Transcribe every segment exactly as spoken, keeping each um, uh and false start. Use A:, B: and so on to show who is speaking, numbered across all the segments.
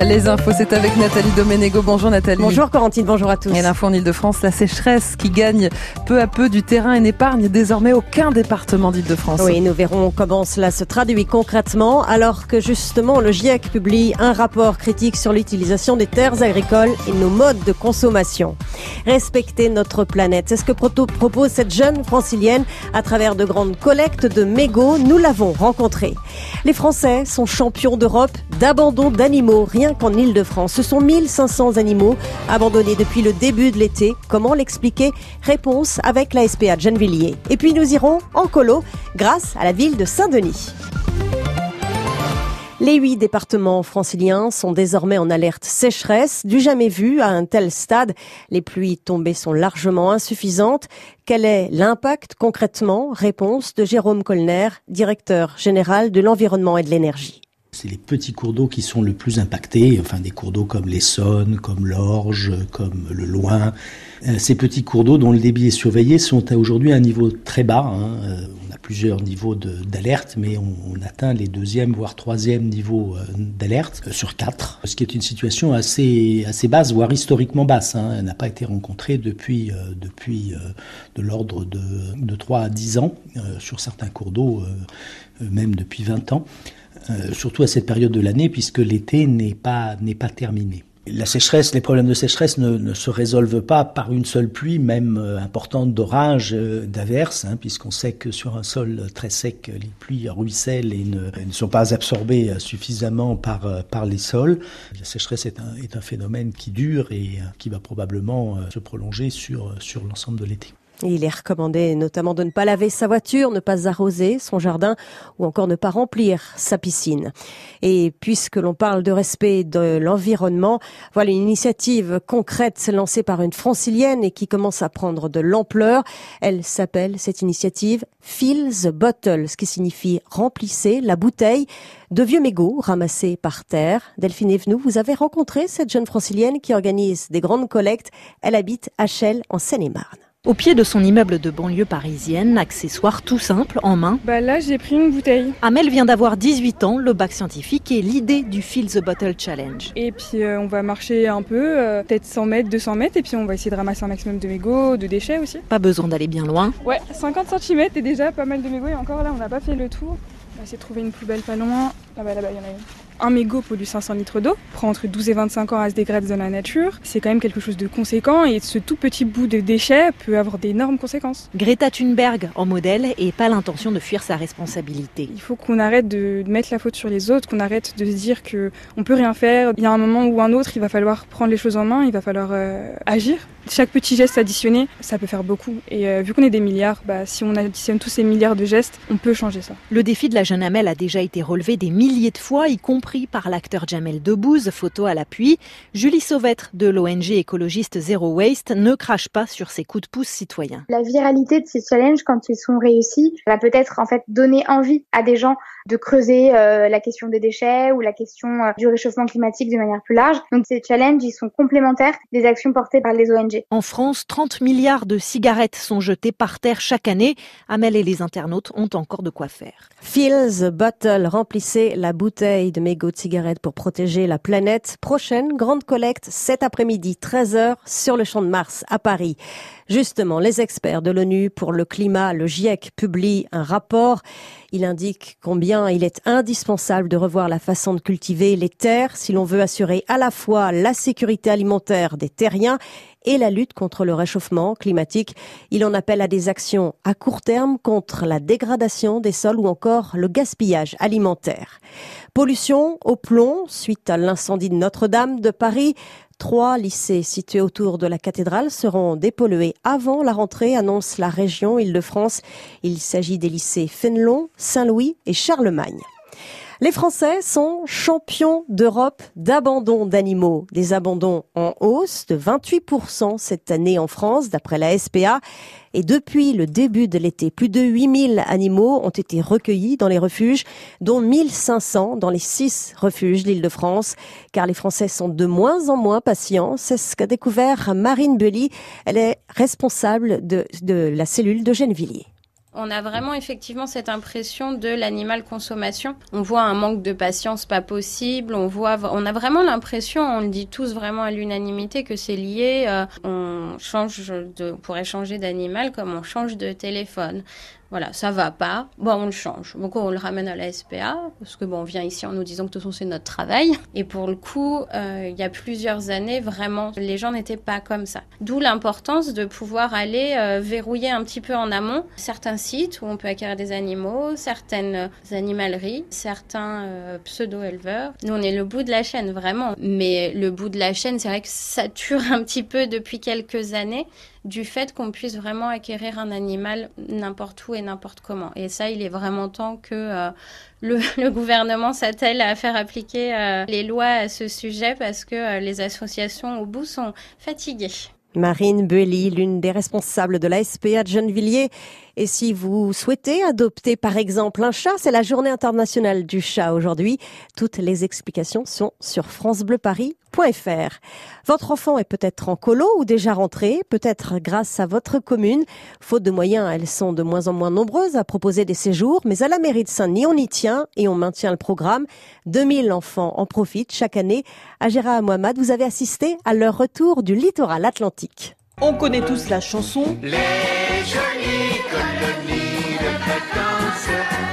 A: Les infos, c'est avec Nathalie Doménego. Bonjour Nathalie.
B: Bonjour Corentine, bonjour à tous.
A: Et l'info en Ile-de-France, la sécheresse qui gagne peu à peu du terrain et n'épargne désormais aucun département d'Ile-de-France.
B: Oui, nous verrons comment cela se traduit concrètement alors que justement le GIEC publie un rapport critique sur l'utilisation des terres agricoles et nos modes de consommation. Respecter notre planète, c'est ce que propose cette jeune francilienne à travers de grandes collectes de mégots. Nous l'avons rencontrée. Les Français sont champions d'Europe d'abandon d'animaux, rien qu'en Ile-de-France. Ce sont mille cinq cents animaux abandonnés depuis le début de l'été. Comment l'expliquer? Réponse avec la S P A de Gennevilliers. Et puis nous irons en colo grâce à la ville de Saint-Denis. Les huit départements franciliens sont désormais en alerte sécheresse, du jamais vu à un tel stade. Les pluies tombées sont largement insuffisantes. Quel est l'impact concrètement? Réponse de Jérôme Colner, directeur général de l'environnement et de l'énergie.
C: C'est les petits cours d'eau qui sont le plus impactés, enfin des cours d'eau comme l'Essonne, comme l'Orge, comme le Loing. Ces petits cours d'eau dont le débit est surveillé sont aujourd'hui à un niveau très bas. Hein. On a plusieurs niveaux de, d'alerte, mais on, on atteint les deuxième voire troisième niveaux d'alerte sur quatre, ce qui est une situation assez assez basse, voire historiquement basse. Hein. Elle n'a pas été rencontrée depuis euh, depuis euh, de l'ordre de, de trois à dix ans euh, sur certains cours d'eau, euh, même depuis vingt ans. Euh, surtout à cette période de l'année, puisque l'été n'est pas, n'est pas terminé. La sécheresse, les problèmes de sécheresse ne, ne se résolvent pas par une seule pluie, même euh, importante d'orage, euh, d'averses, hein, puisqu'on sait que sur un sol très sec, les pluies ruissellent et ne, et ne sont pas absorbées euh, suffisamment par, euh, par les sols. La sécheresse est un, est un phénomène qui dure et euh, qui va probablement euh, se prolonger sur, sur l'ensemble de l'été.
B: Il est recommandé notamment de ne pas laver sa voiture, ne pas arroser son jardin ou encore ne pas remplir sa piscine. Et puisque l'on parle de respect de l'environnement, voilà une initiative concrète lancée par une francilienne et qui commence à prendre de l'ampleur. Elle s'appelle, cette initiative, Fill the Bottle, ce qui signifie remplissez la bouteille de vieux mégots ramassés par terre. Delphine Evenou, vous avez rencontré cette jeune francilienne qui organise des grandes collectes. Elle habite à Chelles, en Seine-et-Marne.
D: Au pied de son immeuble de banlieue parisienne, accessoire tout simple, en main.
E: Bah là, j'ai pris une bouteille.
D: Amel vient d'avoir dix-huit ans, le bac scientifique et l'idée du Fill the Bottle Challenge.
E: Et puis euh, on va marcher un peu, euh, peut-être cent mètres, deux cents mètres, et puis on va essayer de ramasser un maximum de mégots, de déchets aussi.
D: Pas besoin d'aller bien loin.
E: Ouais, cinquante centimètres et déjà pas mal de mégots, et encore là, on n'a pas fait le tour. On va essayer de trouver une poubelle pas loin. Là-bas, là-bas, il y en a une. Un mégot pollue cinq cents litres d'eau, prend entre douze et vingt-cinq ans à se dégrader dans la nature. C'est quand même quelque chose de conséquent et ce tout petit bout de déchet peut avoir d'énormes conséquences.
D: Greta Thunberg en modèle et pas l'intention de fuir sa responsabilité.
E: Il faut qu'on arrête de mettre la faute sur les autres, qu'on arrête de se dire qu'on peut rien faire. Il y a un moment ou un autre, il va falloir prendre les choses en main, il va falloir euh, agir. Chaque petit geste additionné, ça peut faire beaucoup. Et euh, vu qu'on est des milliards, bah, si on additionne tous ces milliards de gestes, on peut changer ça.
D: Le défi de la jeune Amel a déjà été relevé des milliers de fois, y compris par l'acteur Jamel Debbouze, photo à l'appui. Julie Sauvêtre de l'O N G écologiste Zero Waste ne crache pas sur ses coups de pouce citoyens.
F: La viralité de ces challenges, quand ils sont réussis, va peut-être en fait donner envie à des gens de creuser euh, la question des déchets ou la question euh, du réchauffement climatique de manière plus large. Donc ces challenges, ils sont complémentaires des actions portées par les O N G.
D: En France, trente milliards de cigarettes sont jetées par terre chaque année. Amel et les internautes ont encore de quoi faire.
B: Fill the Bottle, remplissez la bouteille de mégots de cigarettes pour protéger la planète. Prochaine grande collecte cet après-midi, treize heures, sur le Champ de Mars à Paris. Justement, les experts de l'ONU pour le climat, le GIEC, publient un rapport. Il indique combien il est indispensable de revoir la façon de cultiver les terres si l'on veut assurer à la fois la sécurité alimentaire des terriens et la lutte contre le réchauffement climatique. Il en appelle à des actions à court terme contre la dégradation des sols ou encore le gaspillage alimentaire. Pollution au plomb suite à l'incendie de Notre-Dame de Paris. Trois lycées situés autour de la cathédrale seront dépollués avant la rentrée, annonce la région Île-de-France. Il s'agit des lycées Fénelon, Saint-Louis et Charlemagne. Les Français sont champions d'Europe d'abandon d'animaux. Des abandons en hausse de vingt-huit pour cent cette année en France, d'après la S P A. Et depuis le début de l'été, plus de huit mille animaux ont été recueillis dans les refuges, dont mille cinq cents dans les six refuges d'Île-de-France. Car les Français sont de moins en moins patients. C'est ce qu'a découvert Marine Belly. Elle est responsable de, de la cellule de Gennevilliers.
G: On a vraiment effectivement cette impression de l'animal consommation. On voit un manque de patience pas possible. On voit, on a vraiment l'impression, on le dit tous vraiment à l'unanimité, que c'est lié. Euh, on change de, on pourrait changer d'animal comme on change de téléphone. Voilà, ça va pas, bon, on le change. Donc on le ramène à la S P A, parce que bon, on vient ici en nous disant que de toute façon c'est notre travail. Et pour le coup, euh, il y a plusieurs années, vraiment, les gens n'étaient pas comme ça. D'où l'importance de pouvoir aller euh, verrouiller un petit peu en amont certains sites où on peut acquérir des animaux, certaines animaleries, certains euh, pseudo-éleveurs. Nous, on est le bout de la chaîne, vraiment. Mais le bout de la chaîne, c'est vrai que ça sature un petit peu depuis quelques années, du fait qu'on puisse vraiment acquérir un animal n'importe où et n'importe comment. Et ça, il est vraiment temps que euh, le, le gouvernement s'attelle à faire appliquer euh, les lois à ce sujet, parce que euh, les associations au bout sont fatiguées.
B: Marine Buelli, l'une des responsables de la S P A de Gennevilliers. Et si vous souhaitez adopter par exemple un chat, c'est la journée internationale du chat aujourd'hui. Toutes les explications sont sur francebleuparis point f r. Votre enfant est peut-être en colo ou déjà rentré, peut-être grâce à votre commune. Faute de moyens, elles sont de moins en moins nombreuses à proposer des séjours, mais à la mairie de Saint-Denis, on y tient et on maintient le programme. deux mille enfants en profitent chaque année. Agera Mohamed, vous avez assisté à leur retour du littoral atlantique.
H: On connaît tous la chanson.
I: Les jolies colonies de vacances.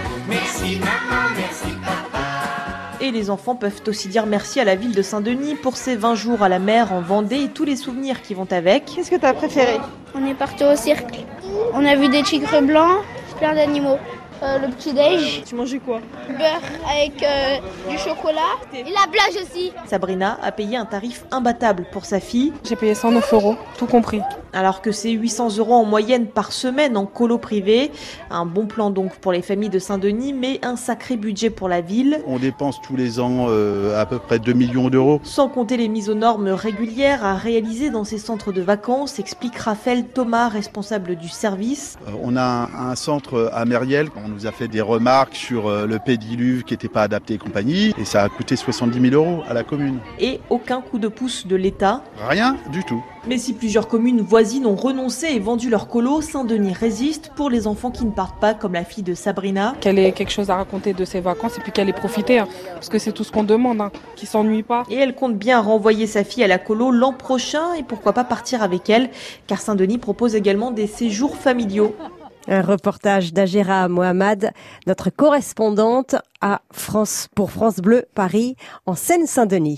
I: Merci maman, merci papa.
H: Et les enfants peuvent aussi dire merci à la ville de Saint-Denis pour ses vingt jours à la mer en Vendée et tous les souvenirs qui vont avec.
J: Qu'est-ce que tu as préféré ?
K: On est parti au cirque. On a vu des tigres blancs, plein d'animaux. Euh, le petit-déj.
H: Tu mangeais quoi ?
K: Beurre avec euh, du chocolat. Et la plage aussi.
H: Sabrina a payé un tarif imbattable pour sa fille.
E: J'ai payé cent neuf euros, tout compris.
H: Alors que c'est huit cents euros en moyenne par semaine en colo privé. Un bon plan donc pour les familles de Saint-Denis, mais un sacré budget pour la ville.
L: On dépense tous les ans euh, à peu près deux millions d'euros.
H: Sans compter les mises aux normes régulières à réaliser dans ces centres de vacances, explique Raphaël Thomas, responsable du service.
L: Euh, on a un, un centre à Mériel. On nous a fait des remarques sur euh, le pédiluve qui n'était pas adapté et compagnie. Et ça a coûté soixante-dix mille euros à la commune.
H: Et aucun coup de pouce de l'État.
L: Rien du tout.
H: Mais si plusieurs communes voisines ont renoncé et vendu leur colo, Saint-Denis résiste pour les enfants qui ne partent pas, comme la fille de Sabrina.
E: Qu'elle ait quelque chose à raconter de ses vacances et puis qu'elle ait profité, hein, parce que c'est tout ce qu'on demande, hein, qu'ils ne s'ennuient pas.
H: Et elle compte bien renvoyer sa fille à la colo l'an prochain et pourquoi pas partir avec elle, car Saint-Denis propose également des séjours familiaux.
B: Un reportage d'Agera Mohamed, notre correspondante à France pour France Bleu Paris en Seine-Saint-Denis.